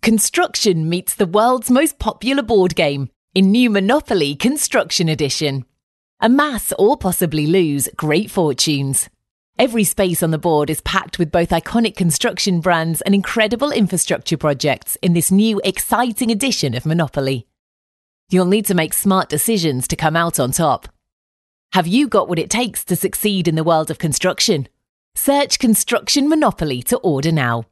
Construction meets the world's most popular board game in new Monopoly Construction Edition. Amass or possibly lose great fortunes. Every space on the board is packed with both iconic construction brands and incredible infrastructure projects in this new exciting edition of Monopoly. You'll need to make smart decisions to come out on top. Have you got what it takes to succeed in the world of construction? Search Construction Monopoly to order now.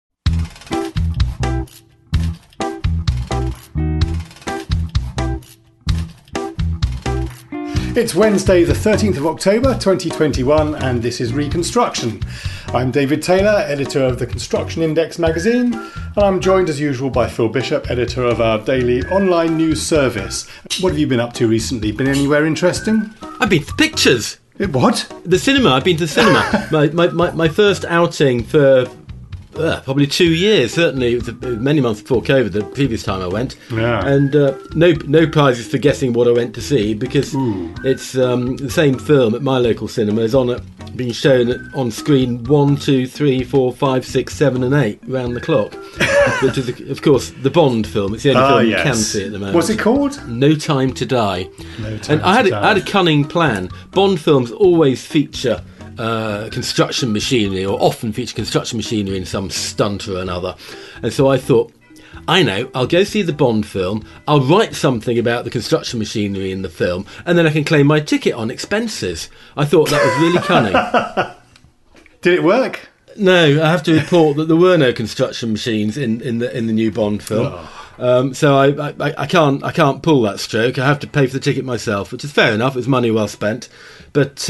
It's Wednesday the 13th of October 2021 and this is Reconstruction. I'm David Taylor, editor of the Construction Index magazine, and I'm joined as usual by Phil Bishop, editor of our daily online news service. What have you been up to recently? Been anywhere interesting? I've been to pictures. What? The cinema. I've been to the cinema. my first outing for probably 2 years. Certainly, it was many months before COVID. The previous time I went, and no prizes for guessing what I went to see because it's the same film at my local cinema is being shown on screen 1, 2, 3, 4, 5, 6, 7, and 8 round the clock, which is of course the Bond film. It's the only film you can see at the moment. What's it called? No Time to Die. No Time and I to had a cunning plan. Bond films always feature construction machinery, or often feature construction machinery in some stunt or another, and so I thought, I know, I'll go see the Bond film, I'll write something about the construction machinery in the film, and then I can claim my ticket on expenses. I thought that was really cunning. Did it work? No, I have to report that there were no construction machines in the new Bond film. So I can't pull that stroke. I have to pay for the ticket myself, which is fair enough. It's money well spent, but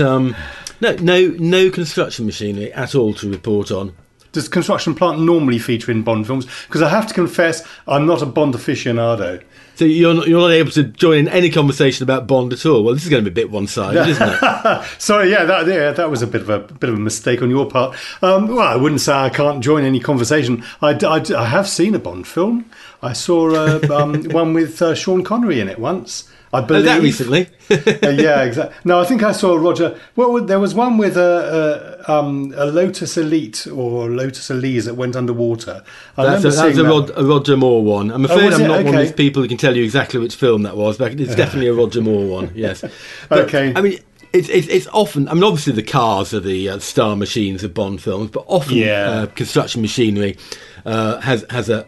no construction machinery at all to report on. Does construction plant normally feature in Bond films? Because I have to confess, I'm not a Bond aficionado. So you're not able to join in any conversation about Bond at all. Well, this is going to be a bit one-sided, isn't it? Sorry, that was a bit of a mistake on your part. Well, I wouldn't say I can't join any conversation. I have seen a Bond film. I saw one with Sean Connery in it once. I believe. That recently? Yeah, exactly. No, I think I saw Roger. Well, there was one with a Lotus Elite or Lotus Elise that went underwater. That's a Roger Moore one. I'm afraid I'm not one of these people who can tell you exactly which film that was, but it's definitely a Roger Moore one. Yes. But, okay. I mean, it's often. I mean, obviously the cars are the star machines of Bond films, but often construction machinery has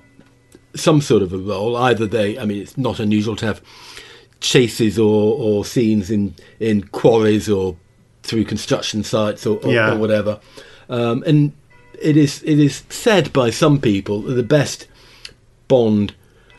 some sort of a role. Either it's not unusual to have chases or scenes in quarries or through construction sites or whatever, and it is said by some people that the best Bond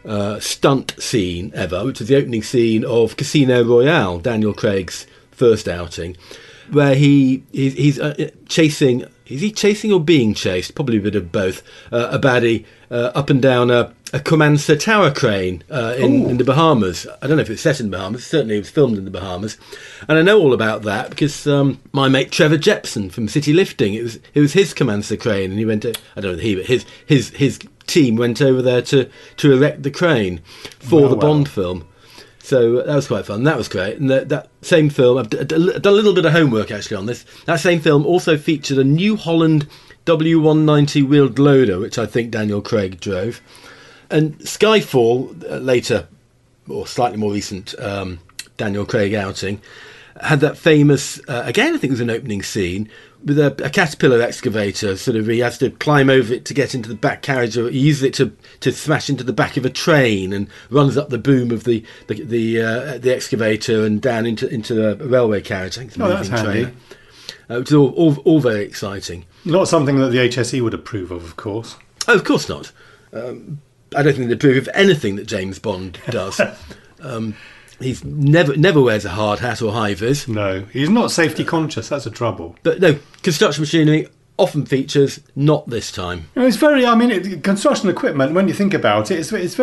stunt scene ever, which is the opening scene of Casino Royale, Daniel Craig's first outing, where he's chasing. Is he chasing or being chased? Probably a bit of both. A baddie up and down a Comanche tower crane in the Bahamas. I don't know if it's set in the Bahamas. Certainly it was filmed in the Bahamas. And I know all about that because my mate Trevor Jepson from City Lifting, it was his Comanche crane, and he went to, I don't know he, but his team went over there to erect the crane for the Bond film. So that was quite fun. That was great. And that same film, I've done a little bit of homework actually on this. That same film also featured a New Holland W190 wheeled loader, which I think Daniel Craig drove. And Skyfall, later, or slightly more recent, Daniel Craig outing, had that famous, again I think it was an opening scene, with a caterpillar excavator, sort of he has to climb over it to get into the back carriage, or he uses it to smash into the back of a train and runs up the boom of the excavator and down into a railway carriage. I think it's a moving train. Which is all very exciting. Not something that the HSE would approve of course. Oh, of course not. I don't think they approve of anything that James Bond does. He's never wears a hard hat or high vis. No, he's not safety conscious. That's a trouble. But no, construction machinery often features, not this time. It's very. I mean, construction equipment. When you think about it, it's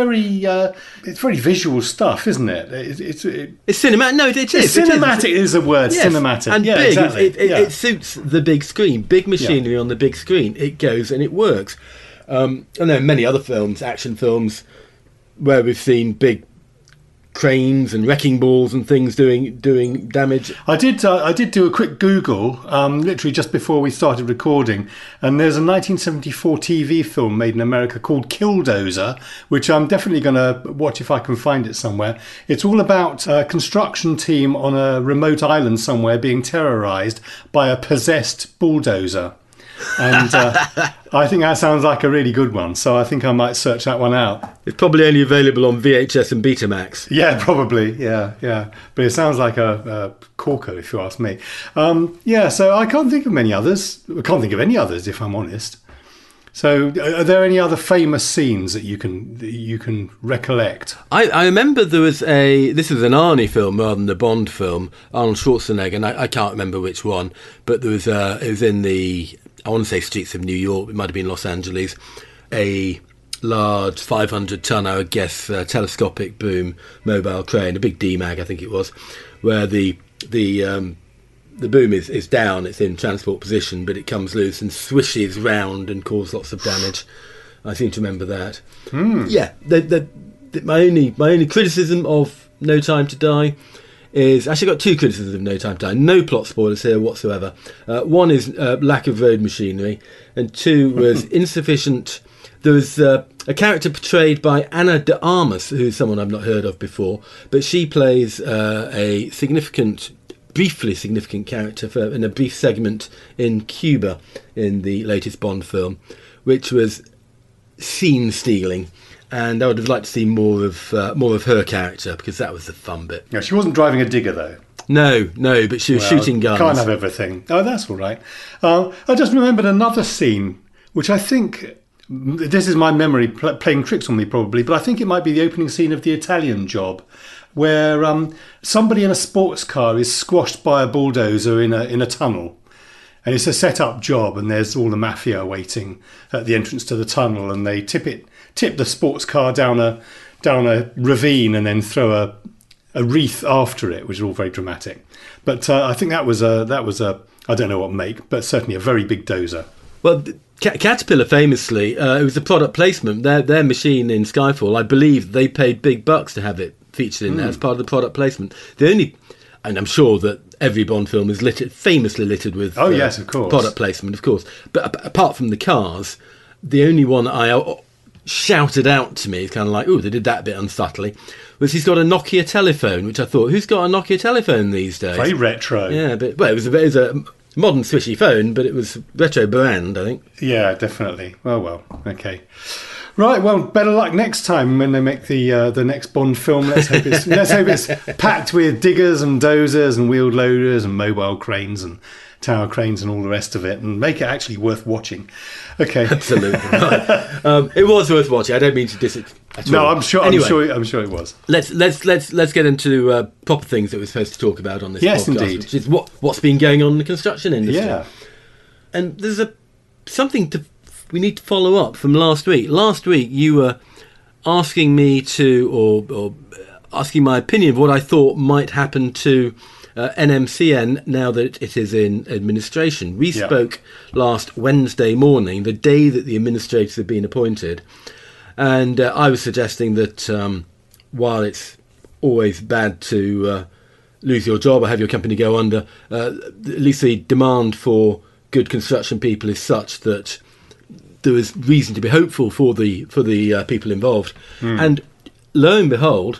very visual stuff, isn't it? It's cinematic. No, it is. Cinematic is a word. Yes. Cinematic and big. Exactly. It suits the big screen. Big machinery on the big screen. It goes and it works. And there are many other films, action films, where we've seen big cranes and wrecking balls and things doing damage. I did do a quick Google, literally just before we started recording, and there's a 1974 TV film made in America called Killdozer, which I'm definitely going to watch if I can find it somewhere. It's all about a construction team on a remote island somewhere being terrorised by a possessed bulldozer. And I think that sounds like a really good one, so I think I might search that one out. It's probably only available on VHS and Betamax. Yeah, probably, yeah. But it sounds like a corker, if you ask me. So I can't think of many others. I can't think of any others, if I'm honest. So are there any other famous scenes that you can recollect? I remember this was an Arnie film rather than a Bond film, Arnold Schwarzenegger, and I can't remember which one, but there was it was in the, I want to say streets of New York, it might have been Los Angeles, a large 500-ton, I would guess, telescopic boom mobile crane, a big DMAG I think it was, where the boom is down, it's in transport position, but it comes loose and swishes round and causes lots of damage. I seem to remember that. Yeah, my only criticism of No Time to Die is, actually got two criticisms of No Time to Die. No plot spoilers here whatsoever. One is lack of road machinery, and two was insufficient. There was a character portrayed by Anna de Armas, who's someone I've not heard of before, but she plays a briefly significant character in a brief segment in Cuba in the latest Bond film, which was scene stealing. And I would have liked to see more of her character, because that was the fun bit. Yeah, she wasn't driving a digger though. No, but she was shooting guns. Can't have everything. Oh, that's all right. I just remembered another scene, which I think, this is my memory playing tricks on me probably, but I think it might be the opening scene of The Italian Job, where somebody in a sports car is squashed by a bulldozer in a tunnel. And it's a set-up job, and there's all the mafia waiting at the entrance to the tunnel, and they tip the sports car down a ravine and then throw a wreath after it, which is all very dramatic. But I think that was a I don't know what make, but certainly a very big dozer. Well, Caterpillar famously, it was a product placement. Their machine in Skyfall, I believe they paid big bucks to have it featured in there as part of the product placement. And I'm sure that every Bond film is famously littered with yes, of course, product placement, of course. But apart from the cars, the only one I shouted out to me, is kind of like, they did that bit unsubtly, was he's got a Nokia telephone, which I thought, who's got a Nokia telephone these days? Very retro. Yeah, but it was a modern swishy phone, but it was retro brand, I think. Yeah, definitely. Well, okay. Right, well, better luck next time when they make the next Bond film. Let's hope it's packed with diggers and dozers and wheeled loaders and mobile cranes and tower cranes and all the rest of it, and make it actually worth watching. Okay, absolutely. Right. It was worth watching. I don't mean to diss it at all. No, I'm sure. Anyway, I'm sure it was. Let's get into proper things that we're supposed to talk about on this podcast. Yes, indeed. Which is what's been going on in the construction industry. Yeah, and there's something we need to follow up from last week. Last week, you were asking me or asking my opinion of what I thought might happen to NMCN now that it is in administration. We spoke last Wednesday morning, the day that the administrators had been appointed, and I was suggesting that while it's always bad to lose your job or have your company go under, at least the demand for good construction people is such that there is reason to be hopeful for the people involved. And lo and behold,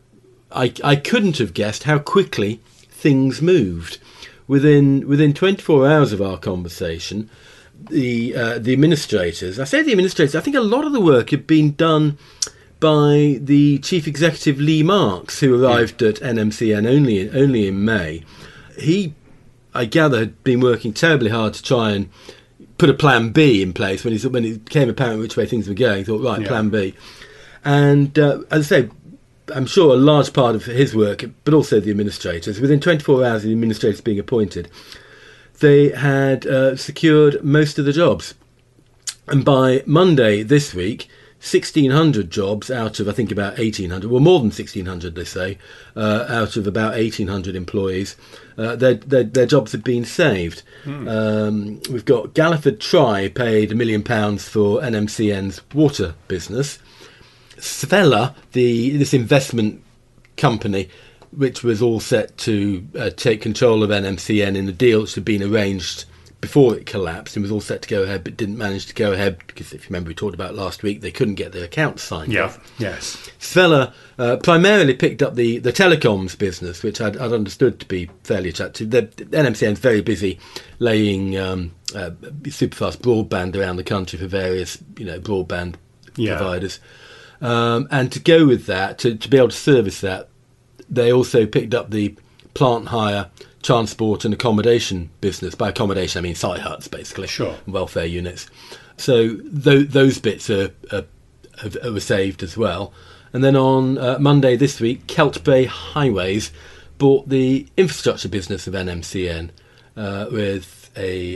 I couldn't have guessed how quickly things moved. Within 24 hours of our conversation, the administrators, I say the administrators, I think a lot of the work had been done by the chief executive Lee Marks, who arrived at NMCN only in May. He, I gather, had been working terribly hard to try and put a plan B in place when it became apparent which way things were going. He thought, plan B. And as I say, I'm sure a large part of his work, but also the administrators, within 24 hours of the administrators being appointed, they had secured most of the jobs. And by Monday this week, 1,600 jobs out of, I think, about 1,800, well, more than 1,600, they say, out of about 1,800 employees, their jobs have been saved. We've got Galliford Try paid £1 million for NMCN's water business. Svella, this investment company, which was all set to take control of NMCN in a deal which had been arranged before it collapsed and was all set to go ahead, but didn't manage to go ahead because, if you remember, we talked about last week, they couldn't get their accounts signed off. Yes. Svella primarily picked up the telecoms business, which I'd understood to be fairly attractive. The NMCN's very busy laying superfast broadband around the country for various, broadband providers. And to go with that, to be able to service that, they also picked up the plant hire, transport and accommodation business. By accommodation, I mean site huts, basically. Sure. Welfare units. So those bits were saved as well. And then on Monday this week, Keltbray Highways bought the infrastructure business of NMCN with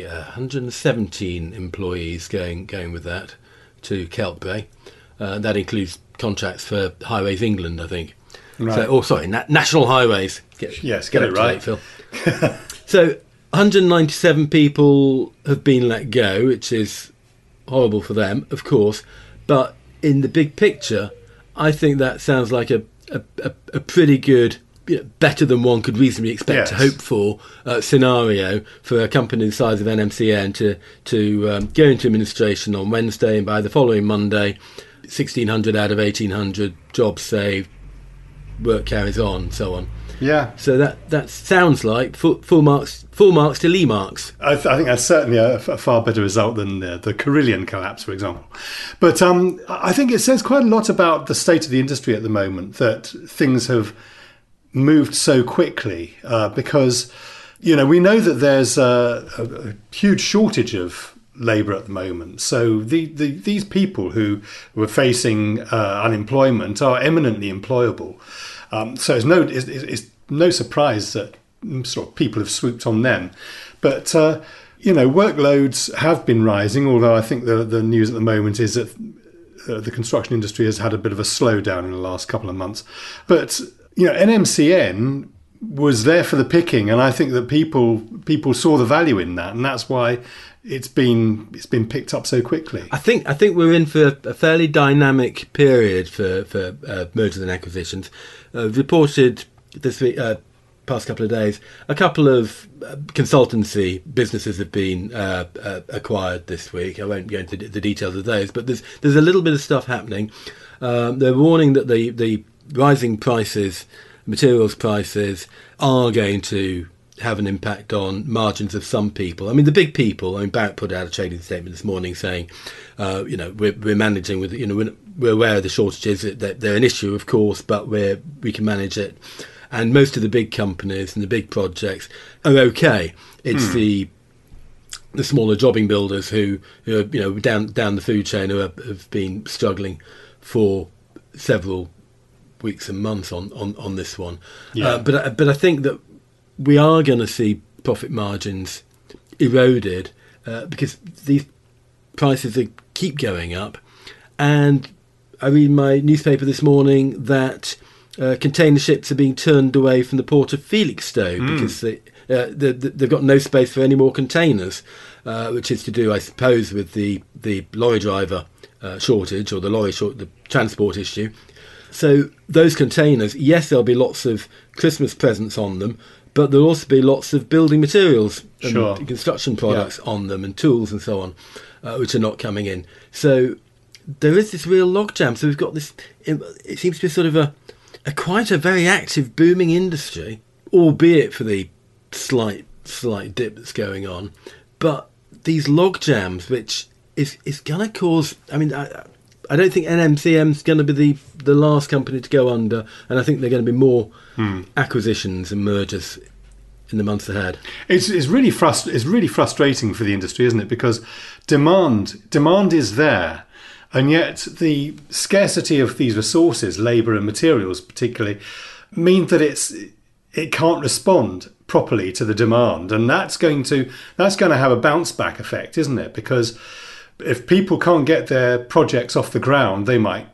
117 employees going with that to Keltbray. That includes contracts for Highways England, I think. Right. National Highways. Get it right, Phil. So 197 people have been let go, which is horrible for them, of course. But in the big picture, I think that sounds like a pretty good, better than one could reasonably expect to hope for scenario for a company the size of NMCN to go into administration on Wednesday, and by the following Monday, 1,600 out of 1,800 jobs saved, work carries on, so on. Yeah. So that sounds like full marks to Lee marks. I think that's certainly a far better result than the Carillion collapse, for example. But I think it says quite a lot about the state of the industry at the moment that things have moved so quickly because, we know that there's a huge shortage of labour at the moment. So these people who were facing unemployment are eminently employable. So it's no surprise that sort of people have swooped on them. But, workloads have been rising, although I think the news at the moment is that the construction industry has had a bit of a slowdown in the last couple of months. But, NMCN was there for the picking, and I think that people saw the value in that, and that's why it's been picked up so quickly. I think we're in for a fairly dynamic period for mergers and acquisitions. Reported this week, past couple of days, a couple of consultancy businesses have been acquired this week. I won't go into the details of those, but there's a little bit of stuff happening. They're warning that the rising prices, materials prices, are going to have an impact on margins of some people. I mean, the big people. Barratt put out a trading statement this morning saying, we're managing with, we're aware of the shortages. That they're an issue, of course, but we can manage it. And most of the big companies and the big projects are okay. It's the smaller jobbing builders who are, down the food chain who have been struggling for several weeks and months on this one. Yeah. But I think that we are going to see profit margins eroded because these prices keep going up. And I read in my newspaper this morning that container ships are being turned away from the port of Felixstowe because they've got no space for any more containers, which is to do, I suppose, with the lorry driver shortage or the transport issue. So those containers, yes, there'll be lots of Christmas presents on them, but there'll also be lots of building materials and construction products on them and tools and so on, which are not coming in. So there is this real logjam. So we've got this, it seems to be sort of a quite a very active, booming industry, albeit for the slight dip that's going on. But these logjams, which is going to cause, I don't think NMCN's going to be the last company to go under, and I think there are going to be more acquisitions and mergers in the months ahead. It's really frustrating for the industry, isn't it? Because demand is there, and yet the scarcity of these resources, labour and materials particularly, mean that it can't respond properly to the demand, and that's going to have a bounce back effect, isn't it? Because if people can't get their projects off the ground, they might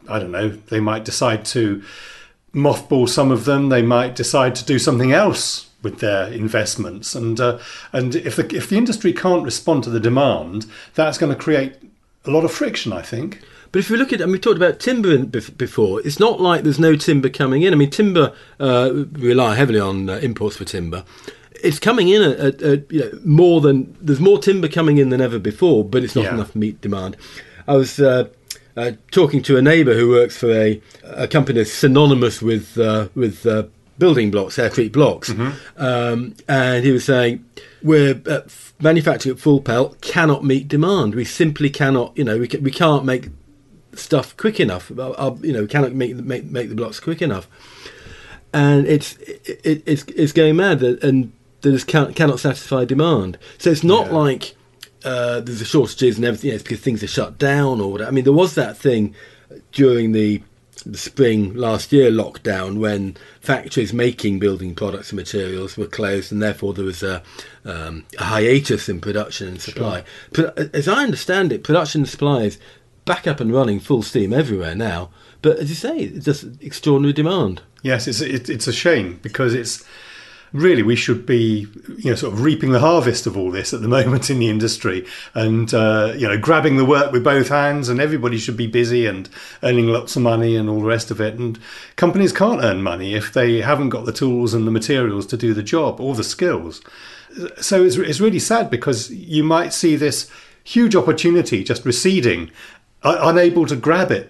decide to mothball some of them. They might decide to do something else with their investments. And if the industry can't respond to the demand, that's going to create a lot of friction, I think. But if you look at, and we talked about timber before, it's not like there's no timber coming in. I mean, timber rely heavily on imports for timber. It's coming in at more than, there's more timber coming in than ever before, but it's not enough to meet demand. I was talking to a neighbour who works for a company that's synonymous with building blocks, aircrete blocks, and he was saying, we're manufacturing at full pelt cannot meet demand. We simply cannot, we can't make stuff quick enough. Cannot make the blocks quick enough, and it's going mad, and that cannot satisfy demand. So it's not like there's a shortages and everything. It's because things are shut down or whatever. I mean, there was that thing during the spring last year lockdown when factories making building products and materials were closed, and therefore there was a hiatus in production and supply. Sure. As I understand it, production and supply is back up and running full steam everywhere now. But as you say, it's just extraordinary demand. Yes, it's a shame, because it's really, we should be, sort of reaping the harvest of all this at the moment in the industry, and grabbing the work with both hands. And everybody should be busy and earning lots of money and all the rest of it. And companies can't earn money if they haven't got the tools and the materials to do the job, or the skills. So it's really sad, because you might see this huge opportunity just receding, unable to grab it.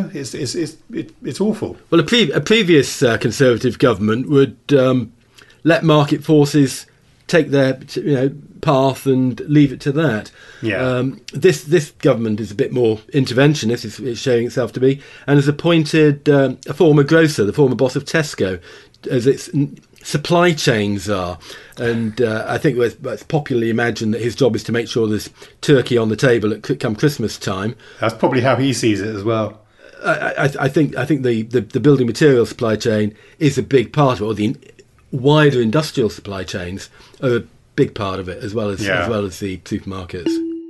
It's awful. Well, a previous Conservative government would let market forces take their path and leave it to that. This government is a bit more interventionist, it's showing itself to be, and has appointed a former grocer, the former boss of Tesco, as its supply chains are. And I think it's popularly imagined that his job is to make sure there's turkey on the table come Christmas time. That's probably how he sees it as well. I think the building material supply chain is a big part of it, or the wider industrial supply chains are a big part of it, as well as the supermarkets.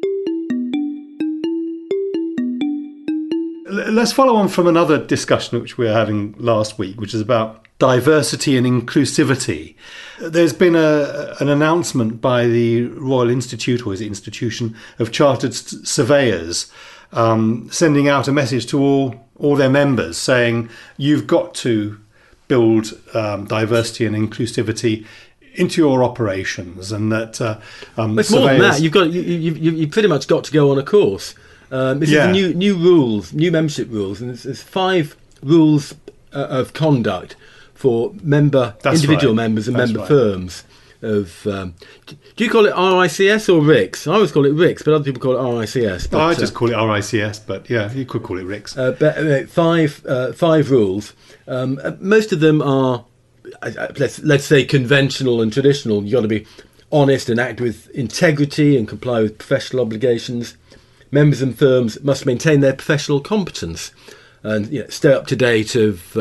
Let's follow on from another discussion which we were having last week, which is about diversity and inclusivity. There's been an announcement by the Royal Institute, or is it Institution of Chartered Surveyors, sending out a message to all their members saying, you've got to build diversity and inclusivity into your operations, and that it's more than that. You've pretty much got to go on a course. This is the new rules, new membership rules, and there's 5 rules of conduct for individual members and member firms. Do you call it RICS or RICS? I always call it RICS, but other people call it RICS. I just call it RICS, but you could call it RICS. But 5 rules. Most of them are, let's say, conventional and traditional. You've got to be honest and act with integrity and comply with professional obligations. Members and firms must maintain their professional competence and stay up to date of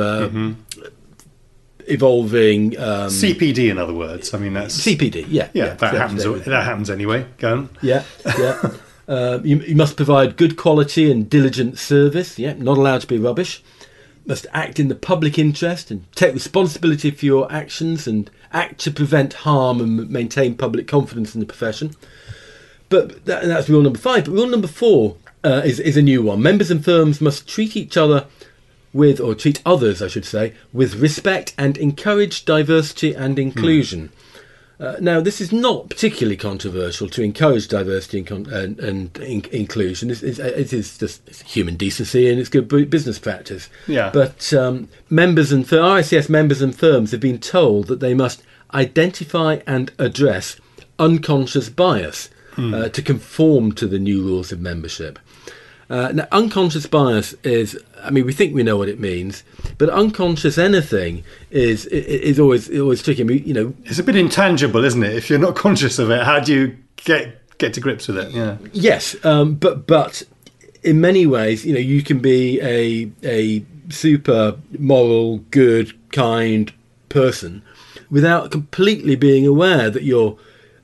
evolving CPD, in other words. I mean, that's CPD. That happens. That happens anyway. Go on. You must provide good quality and diligent service. Not allowed to be rubbish. Must act in the public interest and take responsibility for your actions and act to prevent harm and maintain public confidence in the profession. But that's rule number 5. But rule number 4 is a new one. Members and firms must treat each other treat others, I should say, with respect and encourage diversity and inclusion. Now, this is not particularly controversial to encourage diversity and inclusion. It is just human decency and it's good business practice. But members and RICS members and firms have been told that they must identify and address unconscious bias to conform to the new rules of membership. Now, unconscious bias is, we think we know what it means, but unconscious anything is always tricky. It's a bit intangible, isn't it? If you're not conscious of it, how do you get to grips with it? Yeah. Yes, but in many ways, you can be a super moral, good, kind person without completely being aware that you're.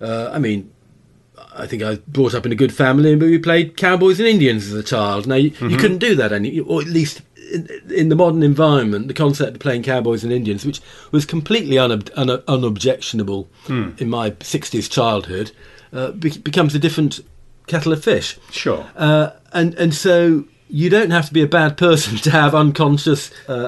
I think I was brought up in a good family, but we played cowboys and Indians as a child. Now, you couldn't do that, or at least in the modern environment, the concept of playing cowboys and Indians, which was completely unobjectionable in my 60s childhood, becomes a different kettle of fish. Sure. And so you don't have to be a bad person to have unconscious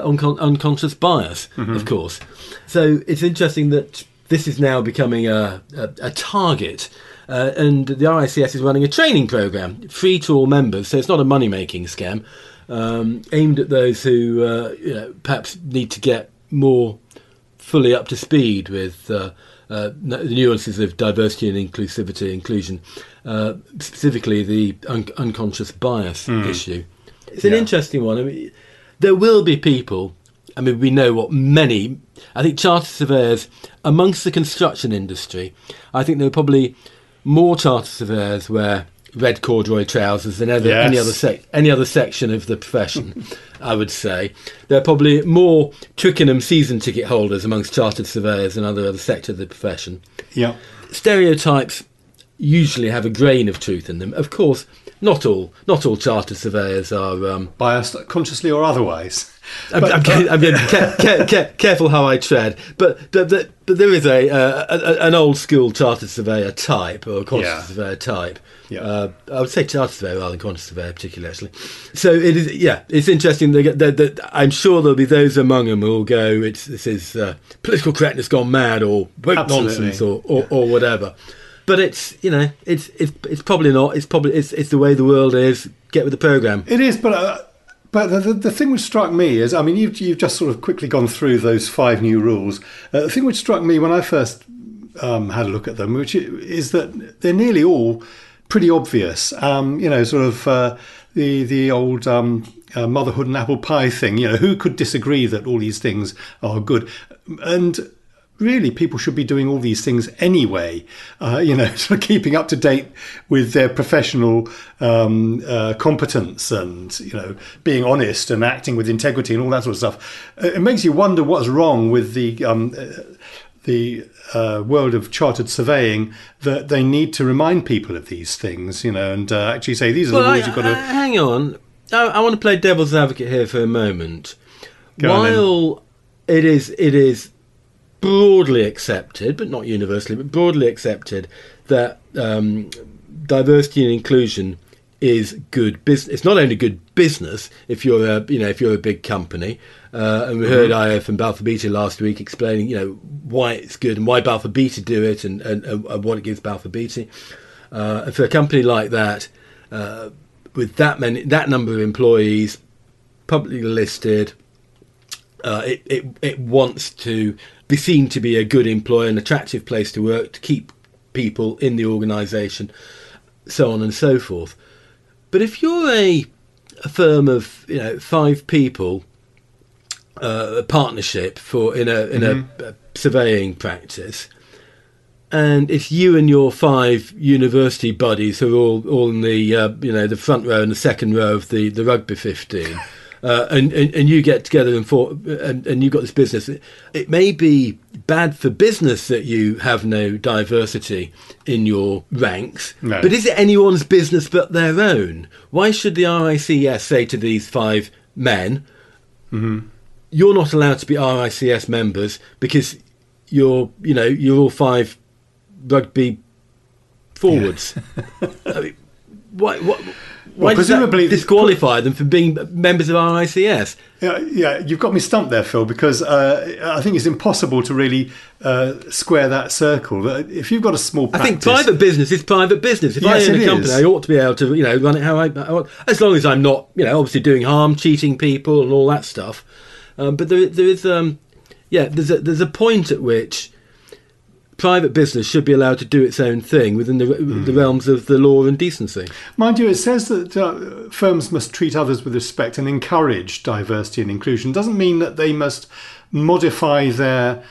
bias, of course. So it's interesting that this is now becoming a target. And the RICS is running a training program, free to all members, so it's not a money-making scam, aimed at those who perhaps need to get more fully up to speed with the nuances of diversity and inclusion, specifically the unconscious bias issue. It's an interesting one. I mean, there will be people, I mean, we know what many, I think chartered surveyors, amongst the construction industry, I think there are probably more chartered surveyors wear red corduroy trousers than any other section of the profession. I would say there are probably more Twickenham season ticket holders amongst chartered surveyors than other sectors of the profession. Yeah, stereotypes usually have a grain of truth in them. Of course, not all chartered surveyors are biased, consciously or otherwise. I'm careful how I tread, but there is an old school chartered surveyor type or a quantity surveyor type. I would say chartered surveyor rather than quantity surveyor, particularly actually. So it is. It's interesting. I'm sure there'll be those among them who will go, "This is political correctness gone mad," or woke nonsense, or whatever. But it's probably not. It's the way the world is. Get with the programme. It is, but the thing which struck me is, I mean, you've just sort of quickly gone through those 5 new rules. The thing which struck me when I first had a look at them, which is that they're nearly all pretty obvious. Sort of the old motherhood and apple pie thing. Who could disagree that all these things are good? And really, people should be doing all these things anyway, sort of keeping up to date with their professional competence and, being honest and acting with integrity and all that sort of stuff. It makes you wonder what's wrong with the world of chartered surveying, that they need to remind people of these things, and actually say these are the rules you've got to... Hang on. I want to play devil's advocate here for a moment. While it is broadly accepted, but not universally, but broadly accepted that diversity and inclusion is good business. It's not only good business if you're a big company, and we heard Io from Balfour Beatty last week explaining why it's good and why Balfour Beatty do it and what it gives Balfour Beatty. And for a company like that, with that number of employees, publicly listed, it wants to be seen to be a good employer, an attractive place to work, to keep people in the organisation, so on and so forth. But if you're a firm of 5 people, a partnership in a surveying practice, and it's you and your 5 university buddies who are all in the front row and the second row of the rugby 15. And you get together and you've got this business. It may be bad for business that you have no diversity in your ranks, but is it anyone's business but their own? Why should the RICS say to these 5 men, you're not allowed to be RICS members because you're all 5 rugby forwards? I mean, why does that disqualify them from being members of RICS? Yeah, you've got me stumped there, Phil, because I think it's impossible to really square that circle. If you've got a small practice... I think private business is private business. If I own a company, I ought to be able to run it how I want, as long as I'm not obviously doing harm, cheating people and all that stuff. But there is there's a point at which private business should be allowed to do its own thing within the realms of the law and decency. Mind you, it says that firms must treat others with respect and encourage diversity and inclusion. Doesn't mean that they must modify their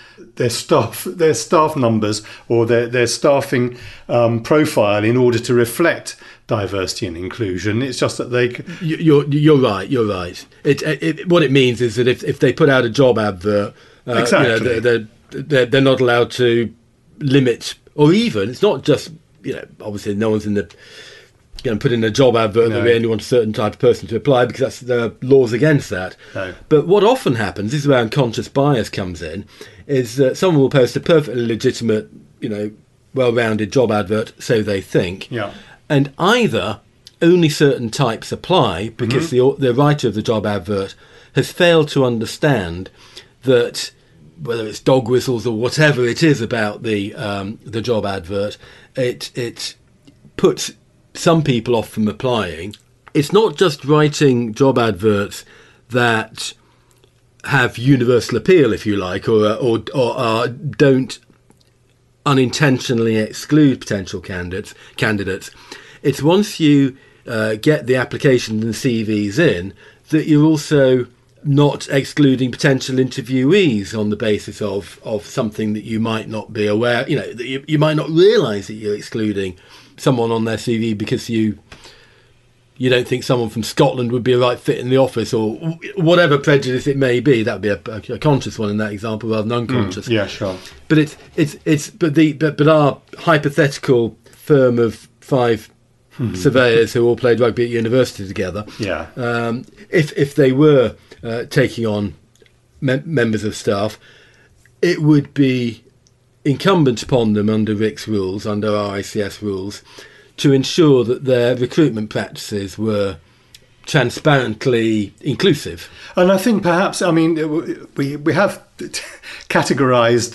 staff numbers or their staffing profile in order to reflect diversity and inclusion. It's just that they... You're right. What it means is that if they put out a job advert, exactly. They're not allowed to limit, or even, it's not just, obviously no one's in the going to put in a job advert that we only want a certain type of person to apply, because there are laws against that. No. But what often happens, this is where unconscious bias comes in, is that someone will post a perfectly legitimate, well-rounded job advert, so they think. Yeah. And either only certain types apply because the writer of the job advert has failed to understand that whether it's dog whistles or whatever it is about the job advert, it puts some people off from applying. It's not just writing job adverts that have universal appeal, if you like, or don't unintentionally exclude potential candidates. It's once you get the applications and CVs in that you're also not excluding potential interviewees on the basis of something that you might not be aware, that you might not realise that you're excluding someone on their CV because you don't think someone from Scotland would be a right fit in the office, or whatever prejudice it may be. That would be a conscious one in that example rather than unconscious. Yeah, sure. But but our hypothetical firm of 5 surveyors who all played rugby at university together. Yeah. If they were taking on members of staff, it would be incumbent upon them under RICS rules, under RICS rules, to ensure that their recruitment practices were transparently inclusive. And I think perhaps, we have categorised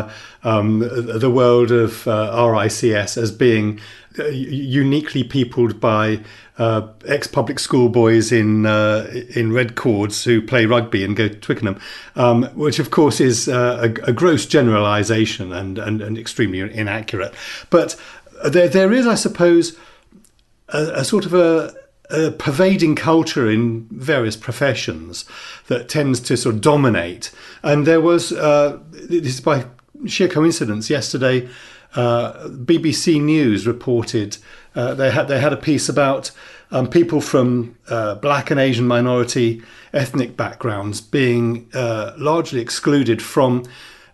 the world of RICS as being uniquely peopled by ex-public school boys in red cords who play rugby and go to Twickenham, which of course is a gross generalisation and extremely inaccurate. But there is, I suppose, a sort of a pervading culture in various professions that tends to sort of dominate. And there was, this is by sheer coincidence, yesterday, BBC News reported they had a piece about people from black and Asian minority ethnic backgrounds being largely excluded from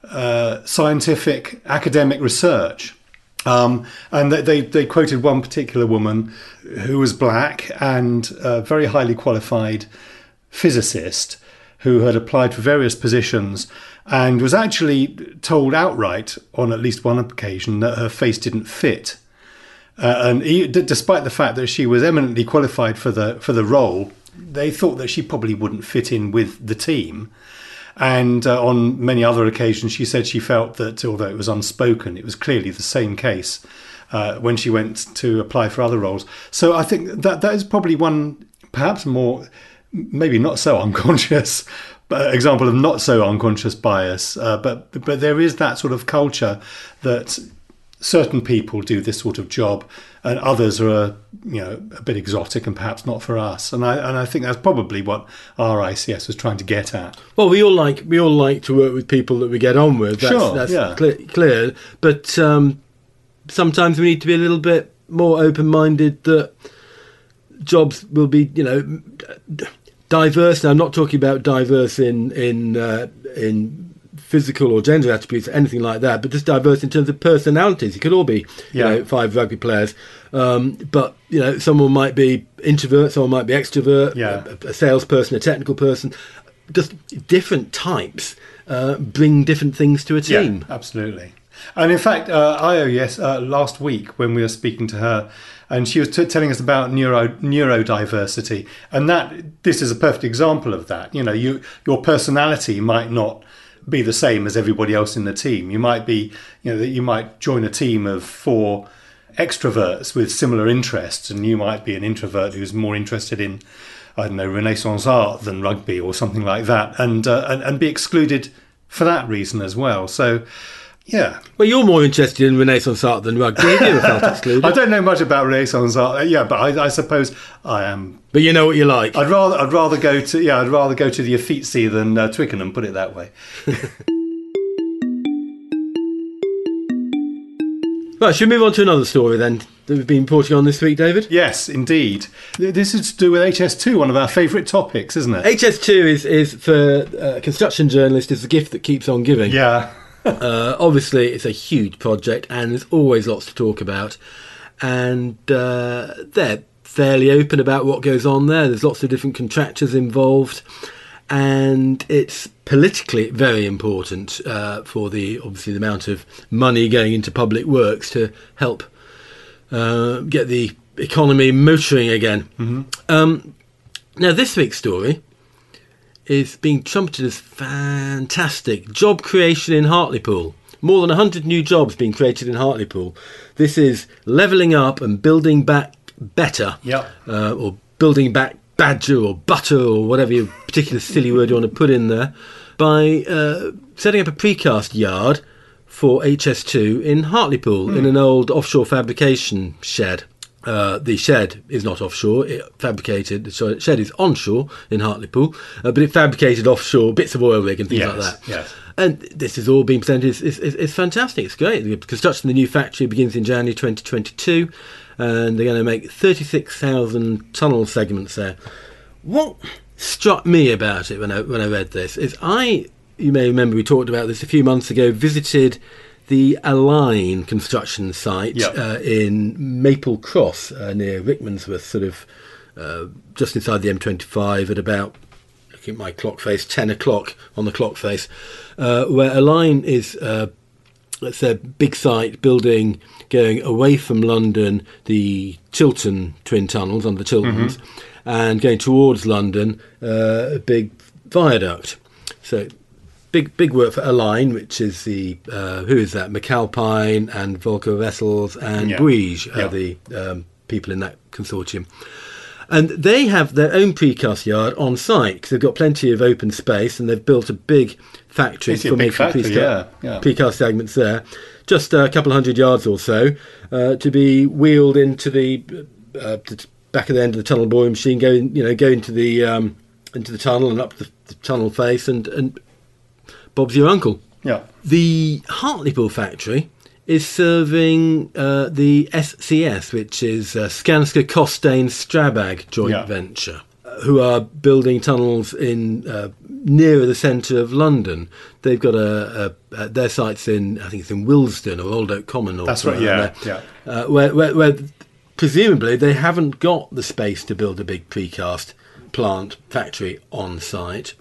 scientific academic research. And they quoted one particular woman who was black and a very highly qualified physicist who had applied for various positions and was actually told outright on at least one occasion that her face didn't fit. And despite the fact that she was eminently qualified for the role, they thought that she probably wouldn't fit in with the team. And on many other occasions, she said she felt that, although it was unspoken, it was clearly the same case when she went to apply for other roles. So I think that is probably one, perhaps more, maybe not so unconscious, example of not so unconscious bias. But there is that sort of culture that certain people do this sort of job and others are a bit exotic and perhaps not for us. And I think that's probably what RICS was trying to get at. Well, we all like to work with people that we get on with. That's clear. But sometimes we need to be a little bit more open-minded that jobs will be, diverse. Now, I'm not talking about diverse in physical or gender attributes or anything like that, but just diverse in terms of personalities. It could all be 5 rugby players, but someone might be introvert, someone might be extrovert, a salesperson, a technical person. Just different types bring different things to a team. Yeah, absolutely. And in fact, Io, last week when we were speaking to her, and she was telling us about neurodiversity, and this is a perfect example of that. Your personality might not be the same as everybody else in the team. You might be, you might join a team of 4 extroverts with similar interests, and you might be an introvert who's more interested in, I don't know, Renaissance art than rugby or something like that, and be excluded for that reason as well. So, yeah. Well, you're more interested in Renaissance art than rugby. Have you ever felt excluded? I don't know much about Renaissance art. But I suppose I am. But you know what you like. I'd rather go to the Uffizi than Twickenham. Put it that way. Right, should we move on to another story then that we've been reporting on this week, David? Yes, indeed. This is to do with HS2, one of our favourite topics, isn't it? HS2 is for construction journalists, is the gift that keeps on giving. Yeah. Obviously, it's a huge project and there's always lots to talk about. And they're fairly open about what goes on there. There's lots of different contractors involved. And it's politically very important for the amount of money going into public works to help get the economy motoring again. Now, this week's story is being trumpeted as fantastic. Job creation in Hartlepool. More than 100 new jobs being created in Hartlepool. This is levelling up and building back better. Or building back badger or butter or whatever particular silly word you want to put in there, by setting up a precast yard for HS2 in Hartlepool in an old offshore fabrication shed. The shed is not offshore, the shed is onshore in Hartlepool, but it fabricated offshore bits of oil rig and things like that. Yes. And this is all being presented, it's fantastic, it's great. The construction of the new factory begins in January 2022, and they're going to make 36,000 tunnel segments there. What struck me about it when I read this is you may remember we talked about this a few months ago, visited the Align construction site in Maple Cross near Rickmansworth, sort of just inside the M25 at about, looking at my clock face, 10 o'clock on the clock face, where Align is, let's say, a big site building going away from London, the Chiltern Twin Tunnels under the Chilterns, and going towards London, a big viaduct. So big work for Align, which is the who is that? McAlpine and Volker Wessels and Bouygues are the people in that consortium. And they have their own precast yard on site because they've got plenty of open space, and they've built a big factory for making precast segments there, just a couple of 100 yards or so, to be wheeled into the back of the end of the tunnel boring machine, go into the tunnel and up the tunnel face, and Bob's your uncle. Yeah. The Hartlepool factory is serving the SCS, which is Skanska Costain Strabag joint venture, who are building tunnels in nearer the centre of London. They've got their sites in, I think it's in Willesden or Old Oak Common. Or that's right, where presumably they haven't got the space to build a big precast plant factory on site.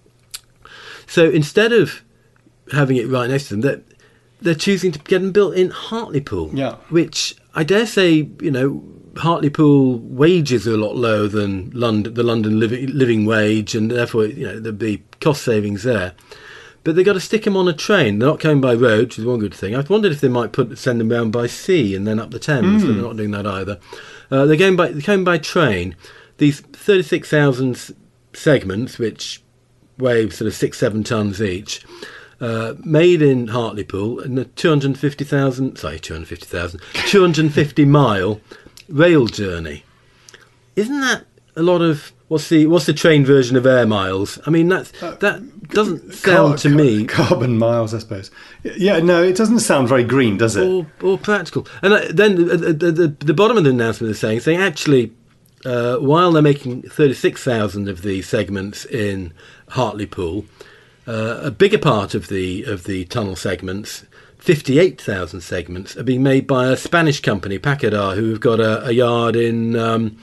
So instead of having it right next to them, they're choosing to get them built in Hartlepool, which I dare say, Hartlepool wages are a lot lower than the London living wage, and therefore, there'd be cost savings there. But they've got to stick them on a train. They're not going by road, which is one good thing. I've wondered if they might send them round by sea and then up the Thames, but they're not doing that either. They're going by train. These 36,000 segments, which weigh sort of 6-7 tons each, made in Hartlepool, and a 250 mile rail journey. Isn't that a lot of what's the train version of air miles? I mean, that doesn't sound to me carbon miles, I suppose. Yeah, no, it doesn't sound very green, does it? Or practical. And then the bottom of the announcement is saying actually, while they're making 36,000 of these segments in Hartlepool, a bigger part of the tunnel segments, 58,000 segments, are being made by a Spanish company, Pacadar, who have got a yard in on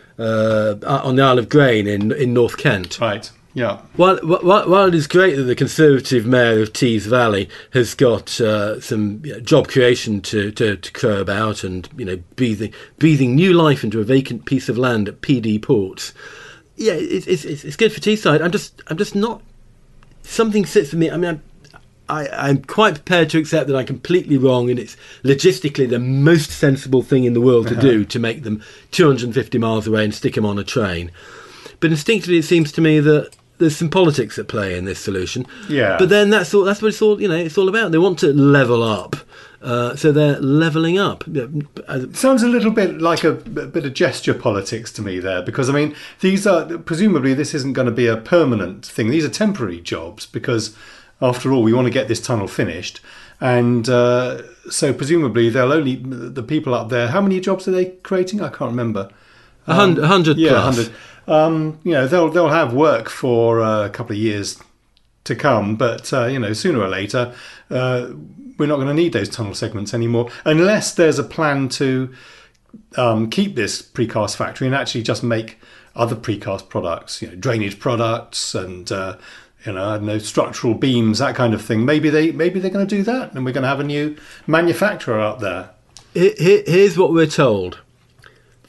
the Isle of Grain in North Kent. Right. Yeah. While it is great that the Conservative mayor of Tees Valley has got some job creation to crow about, and breathing new life into a vacant piece of land at PD Ports, it's good for Teesside. I'm just not. Something sits with me. I mean, I'm quite prepared to accept that I'm completely wrong, and it's logistically the most sensible thing in the world to do, to make them 250 miles away and stick them on a train. But instinctively, it seems to me that there's some politics at play in this solution. Yeah. But then that's what it's all. It's all about. They want to level up, so they're levelling up. Sounds a little bit like a bit of gesture politics to me there, because I mean, this isn't going to be a permanent thing. These are temporary jobs, because after all, we want to get this tunnel finished, and so presumably the people up there. How many jobs are they creating? I can't remember. 100 plus. 100. They'll have work for a couple of years to come, but sooner or later, we're not going to need those tunnel segments anymore, unless there's a plan to keep this precast factory and actually just make other precast products, drainage products and I don't know, structural beams, that kind of thing. Maybe they're going to do that, and we're going to have a new manufacturer up there. Here's what we're told.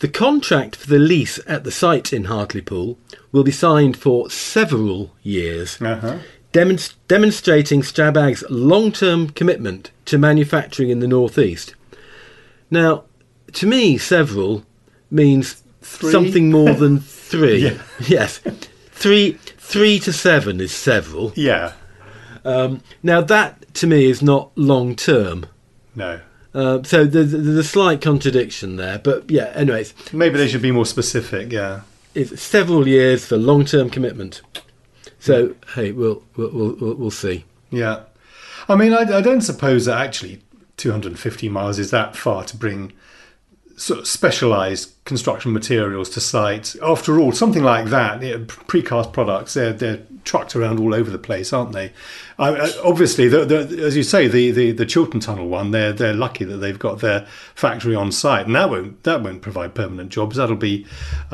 The contract for the lease at the site in Hartlepool will be signed for several years, demonstrating Strabag's long-term commitment to manufacturing in the northeast. Now, to me, several means something more than three. Yeah. Yes, three to seven is several. Yeah. Now, that to me is not long-term. No. So there's a slight contradiction there, but yeah. Anyways, maybe they should be more specific. Yeah, it's several years for long-term commitment. So hey, we'll see. Yeah, I mean, I don't suppose that actually 250 miles is that far to bring sort of specialised construction materials to site. After all, something like that, precast products, they're trucked around all over the place, aren't they? Obviously, as you say, the Chiltern Tunnel one, they're lucky that they've got their factory on site, and that won't provide permanent jobs. That'll be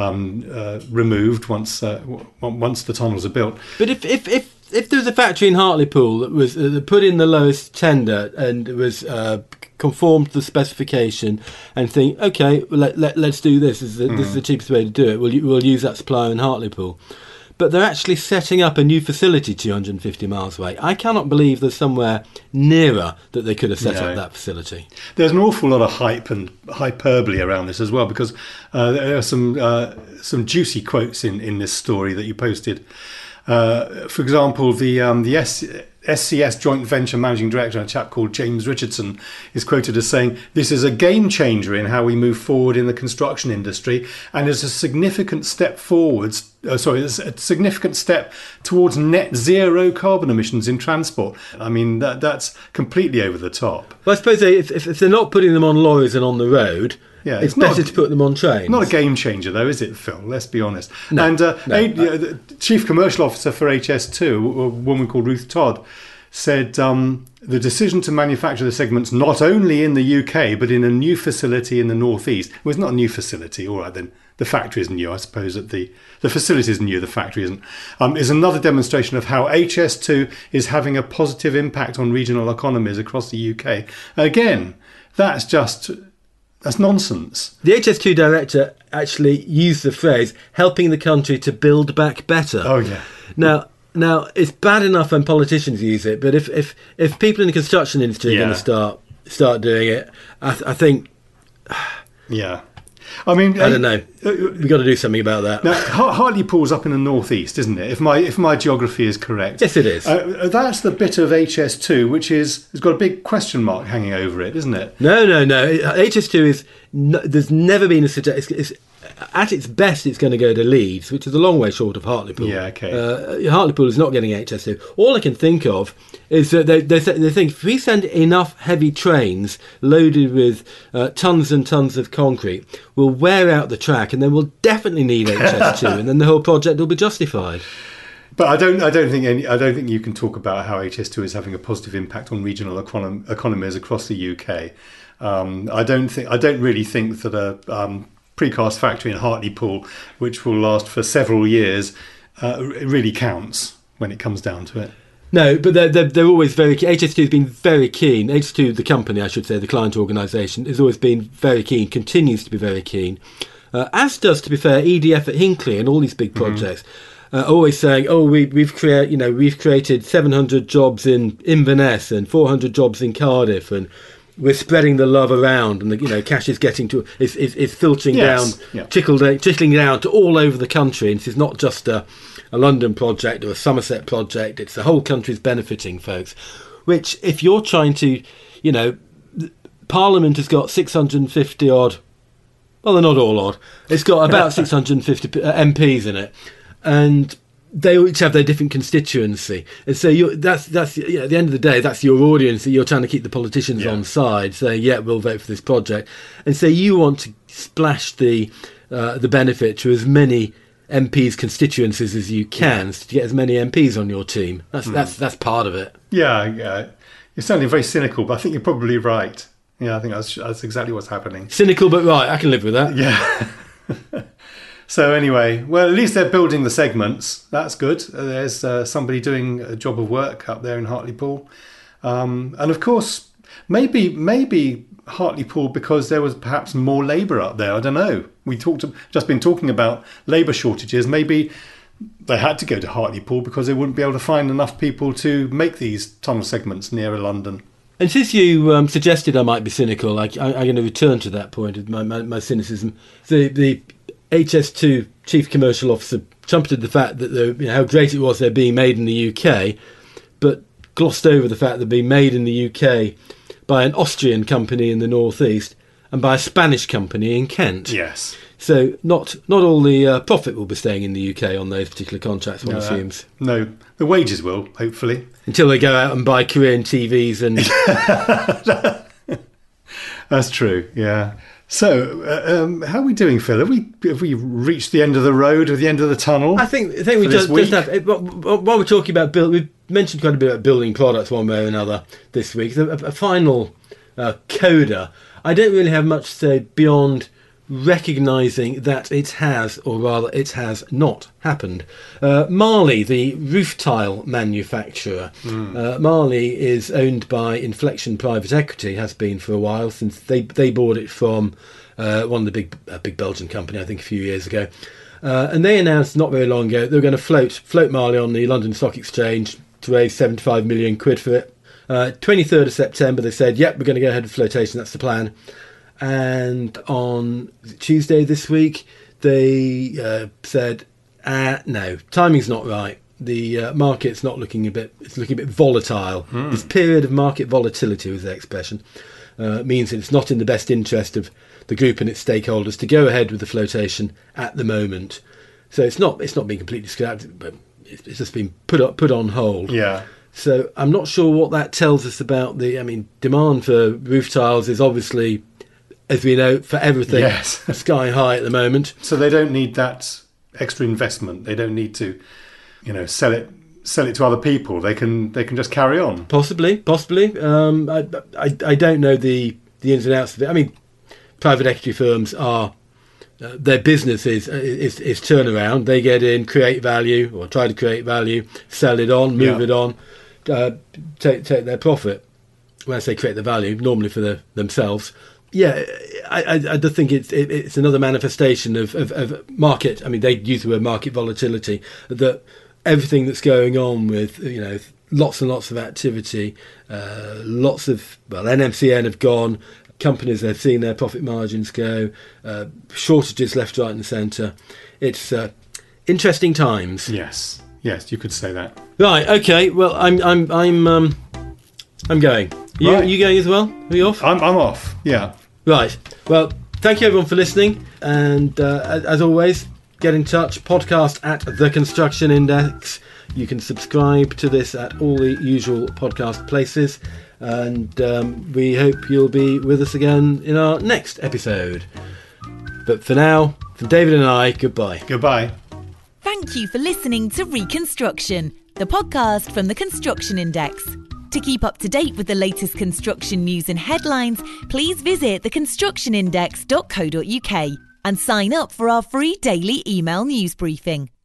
removed once the tunnels are built. But if there was a factory in Hartlepool that was put in the lowest tender and was conformed to the specification and think, okay, well, let's do this. This is the cheapest way to do it. We'll use that supplier in Hartlepool. But they're actually setting up a new facility 250 miles away. I cannot believe there's somewhere nearer that they could have set up that facility. There's an awful lot of hype and hyperbole around this as well, because there are some juicy quotes in this story that you posted. For example, the SCS joint venture managing director, a chap called James Richardson, is quoted as saying, "This is a game changer in how we move forward in the construction industry, and is a significant step forwards. It's a significant step towards net zero carbon emissions in transport." I mean, that's completely over the top. Well, I suppose if they're not putting them on lorries and on the road, yeah, it's better to put them on trains. Not a game changer, though, is it, Phil? Let's be honest. No, and the Chief Commercial Officer for HS2, a woman called Ruth Todd, said the decision to manufacture the segments not only in the UK but in a new facility in the northeast. Well, it's not a new facility, all right then. The factory isn't new, I suppose. That the facility isn't new, the factory isn't. Is another demonstration of how HS2 is having a positive impact on regional economies across the UK. Again, that's nonsense. The HS2 director actually used the phrase "helping the country to build back better." Oh yeah. Now it's bad enough when politicians use it, but if people in the construction industry are going to start doing it, I think. Yeah. I mean, I don't know. We've got to do something about that. Now, Hartlepool's up in the northeast, isn't it? If my geography is correct. Yes, it is. That's the bit of HS2 which has got a big question mark hanging over it, isn't it? No. HS2 is. There's never been a suggestion. At its best, it's going to go to Leeds, which is a long way short of Hartlepool. Yeah, okay. Hartlepool is not getting HS2. All I can think of is that they think if we send enough heavy trains loaded with tons and tons of concrete, we'll wear out the track, and then we'll definitely need HS2, and then the whole project will be justified. But I don't think you can talk about how HS2 is having a positive impact on regional economies across the UK. I don't really think that a precast factory in Hartlepool, which will last for several years, it really counts when it comes down to it. No, but they're always very keen. HS2 has been very keen. HS2, the company, I should say, the client organisation, has always been very keen, continues to be very keen. As does, to be fair, EDF at Hinckley and all these big projects. Always saying, we've created 700 jobs in Inverness and 400 jobs in Cardiff, and we're spreading the love around, and cash is getting to is filtering down, trickling down to all over the country. And this is not just a London project or a Somerset project; it's the whole country's benefiting, folks. Which, if you're trying to, Parliament has got 650 odd. Well, they're not all odd. It's got about 650 MPs in it, and they each have their different constituency, and so that's at the end of the day, that's your audience that you're trying to keep the politicians on side, saying, yeah, we'll vote for this project, and so you want to splash the benefit to as many MPs' constituencies as you can to get as many MPs on your team. That's part of it. Yeah, you're sounding very cynical, but I think you're probably right. Yeah, I think that's exactly what's happening. Cynical, but right. I can live with that. Yeah. So anyway, well, at least they're building the segments. That's good. There's somebody doing a job of work up there in Hartlepool. And of course, maybe Hartlepool because there was perhaps more labour up there. I don't know. Just been talking about labour shortages. Maybe they had to go to Hartlepool because they wouldn't be able to find enough people to make these tunnel segments nearer London. And since you suggested I might be cynical, I'm going to return to that point of my cynicism. The HS2 Chief Commercial Officer trumpeted the fact that how great it was they're being made in the UK, but glossed over the fact they're being made in the UK by an Austrian company in the northeast and by a Spanish company in Kent. Yes. So not all the profit will be staying in the UK on those particular contracts, one assumes. No, the wages will, hopefully. Until they go out and buy Korean TVs and... That's true, yeah. So, how are we doing, Phil? Have we reached the end of the road or the end of the tunnel? I think we just have... While we're talking about... We've mentioned quite a bit about building products one way or another this week. A final coda. I don't really have much to say beyond recognising that it has, or rather it has not happened. Marley, the roof tile manufacturer, Marley is owned by Inflection Private Equity, has been for a while, since they bought it from one of the big Belgian company, I think a few years ago. And they announced not very long ago they were going to float Marley on the London Stock Exchange to raise 75 million quid for it. 23rd of September they said, yep, we're going to go ahead with flotation, that's the plan. And on Tuesday this week, they said, no, timing's not right. The market's looking a bit volatile. This period of market volatility, was their expression, means that it's not in the best interest of the group and its stakeholders to go ahead with the flotation at the moment. So it's not being completely scrapped, but it's just been put on hold. Yeah. So I'm not sure what that tells us about demand for roof tiles is obviously, as we know, for everything, yes, sky high at the moment. So they don't need that extra investment. They don't need to, sell it to other people. They can just carry on. Possibly. I don't know the ins and outs of it. Private equity firms are their business is turnaround. They get in, create value, or try to create value, sell it on, move it on, take their profit. When I say create the value, normally for themselves. Yeah, I just think it's another manifestation of market. They use the word market volatility. That everything that's going on with lots and lots of activity, NMCN have gone. Companies have seen their profit margins go. Shortages left, right, and centre. It's interesting times. Yes, you could say that. Right. Okay. Well, I'm going. You going as well? Are you off? I'm off. Yeah. Right. Well, thank you everyone for listening, and as always, get in touch. Podcast at The Construction Index. You can subscribe to this at all the usual podcast places, and we hope you'll be with us again in our next episode. But for now, from David and I, goodbye. Goodbye. Thank you for listening to Reconstruction, the podcast from The Construction Index. To keep up to date with the latest construction news and headlines, please visit theconstructionindex.co.uk and sign up for our free daily email news briefing.